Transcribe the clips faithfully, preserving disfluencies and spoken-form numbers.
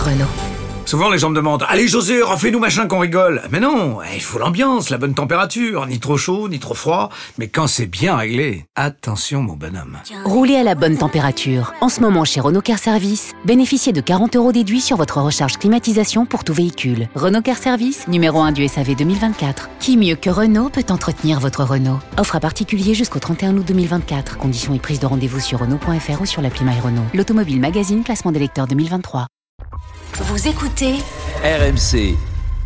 Renault. Souvent les gens me demandent « Allez José, refais-nous machin qu'on rigole !» Mais non, il faut l'ambiance, la bonne température, ni trop chaud, ni trop froid. Mais quand c'est bien réglé, attention mon bonhomme. Roulez à la bonne température. En ce moment chez Renault Car Service, bénéficiez de quarante euros déduits sur votre recharge climatisation pour tout véhicule. Renault Car Service, numéro un du S A V deux mille vingt-quatre. Qui mieux que Renault peut entretenir votre Renault? Offre à particulier jusqu'au trente et un août deux mille vingt-quatre. Conditions et prise de rendez-vous sur Renault point F R ou sur l'appli My Renault. L'Automobile Magazine, classement des lecteurs deux mille vingt-trois. Vous écoutez R M C.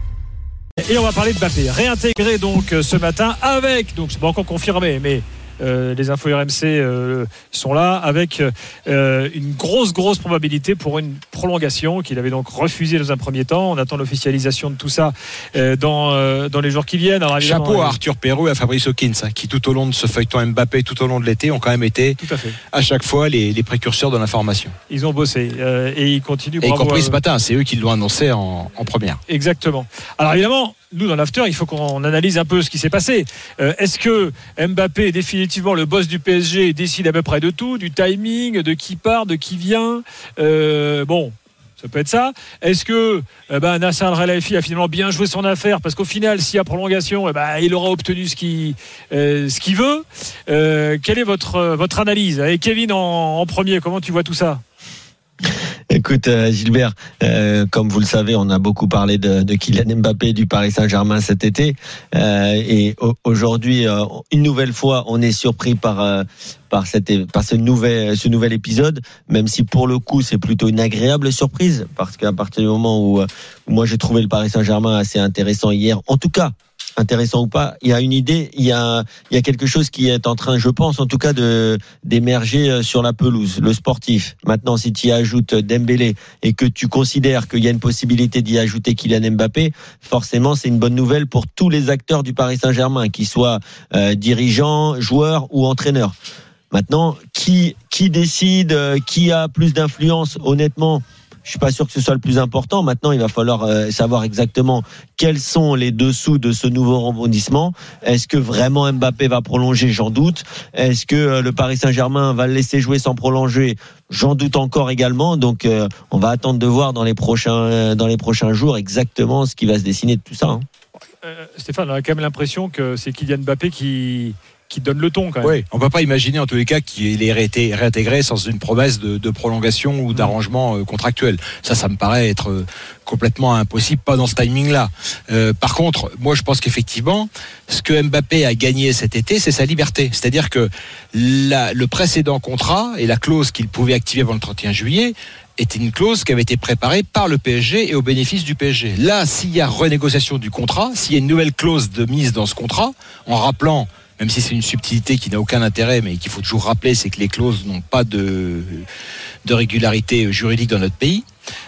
Et on va parler de Mbappé, réintégré donc ce matin avec, donc c'est pas encore confirmé, mais euh, les infos R M C euh, sont là, avec euh, une grosse grosse probabilité pour une prolongation qu'il avait donc refusée dans un premier temps. On attend l'officialisation de tout ça euh, dans, euh, dans les jours qui viennent. Alors, chapeau à Arthur Perrault et à Fabrice Hawkins, hein, qui tout au long de ce feuilleton Mbappé, tout au long de l'été, ont quand même été tout à, fait. à chaque fois les, les précurseurs de l'information. Ils ont bossé euh, et ils continuent. Et y compris à... ce matin, c'est eux qui l'ont annoncé en, en première. Exactement. Alors évidemment, nous dans l'after, il faut qu'on analyse un peu ce qui s'est passé. Euh, est-ce que Mbappé est définitivement le boss du P S G et décide à peu près de tout, du timing, de qui part, de qui vient euh, Bon, ça peut être ça. Est-ce que eh ben, Nasser Al-Khelaifi a finalement bien joué son affaire, parce qu'au final, s'il y a prolongation, eh ben, il aura obtenu ce qu'il, euh, ce qu'il veut. Euh, quelle est votre, votre analyse? Et Kevin en, en premier, comment tu vois tout ça? Écoute euh, Gilbert, euh, comme vous le savez, on a beaucoup parlé de, de Kylian Mbappé du Paris Saint-Germain cet été, euh, et o- aujourd'hui, euh, une nouvelle fois, on est surpris par euh, par cette par ce nouvel ce nouvel épisode, même si pour le coup c'est plutôt une agréable surprise, parce qu'à partir du moment où, où moi j'ai trouvé le Paris Saint-Germain assez intéressant hier, en tout cas. Intéressant ou pas, il y a une idée, il y a, il y a quelque chose qui est en train, je pense, en tout cas, de, d'émerger sur la pelouse, le sportif. Maintenant, si tu y ajoutes Dembélé et que tu considères qu'il y a une possibilité d'y ajouter Kylian Mbappé, forcément, c'est une bonne nouvelle pour tous les acteurs du Paris Saint-Germain, qu'ils soient euh, dirigeants, joueurs ou entraîneurs. Maintenant, qui, qui décide, qui a plus d'influence, honnêtement, je suis pas sûr que ce soit le plus important. Maintenant, il va falloir euh, savoir exactement quels sont les dessous de ce nouveau rebondissement. Est-ce que vraiment Mbappé va prolonger? J'en doute. Est-ce que euh, le Paris Saint-Germain va le laisser jouer sans prolonger? J'en doute encore également. Donc, euh, on va attendre de voir dans les prochains euh, dans les prochains jours exactement ce qui va se dessiner de tout ça. Hein. Euh, Stéphane, on a quand même l'impression que c'est Kylian Mbappé qui qui donne le ton quand même. Oui, on ne peut pas imaginer en tous les cas qu'il ait été réintégré sans une promesse de, de prolongation ou d'arrangement euh, contractuel. Ça, ça me paraît être euh, complètement impossible, pas dans ce timing-là. Euh, par contre, moi je pense qu'effectivement, ce que Mbappé a gagné cet été, c'est sa liberté. C'est-à-dire que la, le précédent contrat et la clause qu'il pouvait activer avant le trente et un juillet était une clause qui avait été préparée par le P S G et au bénéfice du P S G. Là, s'il y a renégociation du contrat, s'il y a une nouvelle clause de mise dans ce contrat, en rappelant, même si c'est une subtilité qui n'a aucun intérêt, mais qu'il faut toujours rappeler, c'est que les clauses n'ont pas de, de régularité juridique dans notre pays.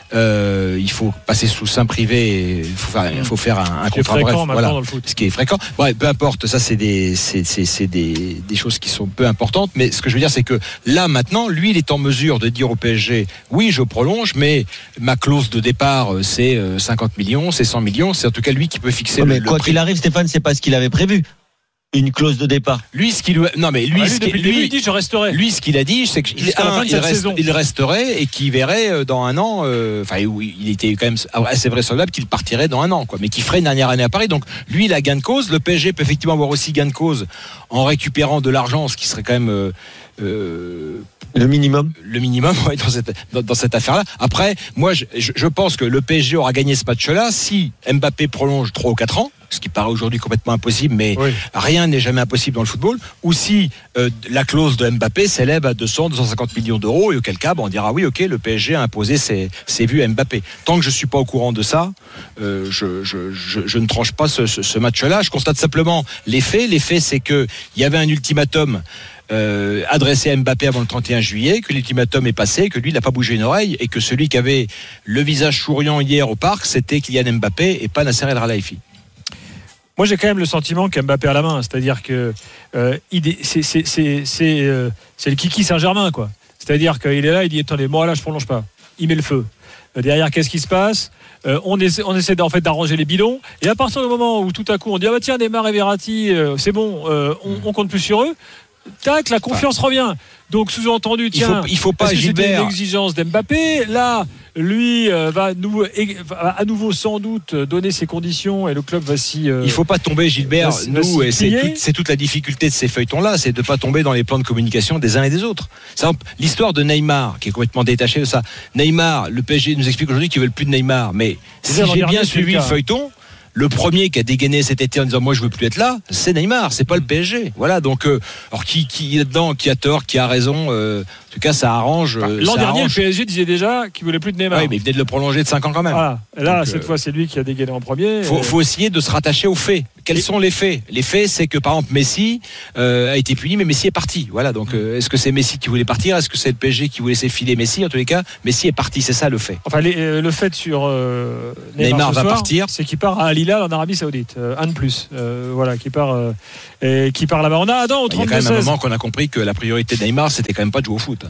Euh, il faut passer sous seing privé, il faut faire, il faut faire un, un contrat bref, voilà, dans le foot. Ce qui est fréquent. Ouais, peu importe, ça c'est des, c'est, c'est, c'est des, des choses qui sont peu importantes. Mais ce que je veux dire, c'est que là maintenant, lui, il est en mesure de dire au P S G, oui, je prolonge, mais ma clause de départ, c'est cinquante millions, c'est cent millions. C'est en tout cas lui qui peut fixer. Ouais, le, mais quoi le qu'il arrive, Stéphane, c'est pas ce qu'il avait prévu. Une clause de départ. Lui, ce qu'il non mais lui, ah, lui ce qu'il lui, lui dit, je resterai. Lui, ce qu'il a dit, c'est qu'il un, il, reste, il resterait et qu'il verrait dans un an. Enfin, euh, oui, il était quand même assez vraisemblable qu'il partirait dans un an, quoi. Mais qu'il ferait une dernière année à Paris. Donc, lui, il a gain de cause. Le P S G peut effectivement avoir aussi gain de cause en récupérant de l'argent, ce qui serait quand même. Euh, euh, Le minimum Le minimum, ouais, dans cette, dans, dans cette affaire-là. Après, moi, je, je pense que le P S G aura gagné ce match-là si Mbappé prolonge trois ou quatre ans, ce qui paraît aujourd'hui complètement impossible, mais oui. Rien n'est jamais impossible dans le football, ou si euh, la clause de Mbappé s'élève à deux cents, deux cent cinquante millions d'euros, et auquel cas, bon, on dira oui, ok, le P S G a imposé ses, ses vues à Mbappé. Tant que je ne suis pas au courant de ça, euh, je, je, je, je ne tranche pas ce, ce, ce match-là. Je constate simplement les faits. Les faits, c'est qu'il y avait un ultimatum Euh, adressé à Mbappé avant le trente et un juillet, que l'ultimatum est passé, que lui il n'a pas bougé une oreille et que celui qui avait le visage souriant hier au parc, c'était Kylian Mbappé et pas Nasser El-Khelaifi. Moi j'ai quand même le sentiment qu'Mbappé a la main, c'est-à-dire que euh, c'est, c'est, c'est, c'est, euh, c'est le kiki Saint-Germain, quoi. C'est-à-dire qu'il est là, il dit attendez, moi là je prolonge pas, il met le feu. Euh, derrière, qu'est-ce qui se passe? Euh, on essaie, on essaie en fait d'arranger les bidons, et à partir du moment où tout à coup on dit ah bah tiens, Neymar et Verratti, euh, c'est bon, euh, on, on compte plus sur eux. Tac, la confiance revient. Donc sous-entendu, tiens, il faut, il faut pas, parce que c'était Gilbert. une exigence d'Mbappé. Là, lui euh, va, nous, et, va à nouveau sans doute donner ses conditions et le club va s'y. Euh, il faut pas tomber, Gilbert. va, Nous, va et c'est, toute, c'est toute la difficulté de ces feuilletons-là, c'est de pas tomber dans les plans de communication des uns et des autres. C'est l'histoire de Neymar qui est complètement détachée de ça. Neymar, le P S G nous explique aujourd'hui qu'ils veulent plus de Neymar, mais si déjà, j'ai regardez, bien suivi le, le feuilleton. Le premier qui a dégainé cet été en disant moi je veux plus être là, c'est Neymar, c'est pas le P S G. Voilà, donc euh, alors qui qui est là-dedans, qui a tort, qui a raison. Euh, en tout cas, ça arrange. L'an ça dernier, arrange. le P S G disait déjà qu'il voulait plus de Neymar. Oui, mais il venait de le prolonger de cinq ans quand même. Voilà. Et là, donc, cette euh, fois, c'est lui qui a dégainé en premier. Faut, et... faut essayer de se rattacher aux faits. Quels et... sont les faits ? Les faits, c'est que par exemple Messi euh, a été puni, mais Messi est parti. Voilà. Donc, euh, est-ce que c'est Messi qui voulait partir ? Est-ce que c'est le P S G qui voulait laisser filer Messi ? En tous les cas, Messi est parti. C'est ça le fait. Enfin, les, euh, le fait sur euh, Neymar, Neymar ce va soir, partir. C'est qu'il part à Al Hilal en Arabie Saoudite. Euh, un de plus. Euh, voilà, qui part, euh, et qui part là-bas. On a Adam au Il y a trente-deux quand même un seize. moment qu'on a compris que la priorité de Neymar, c'était quand même pas de jouer au foot.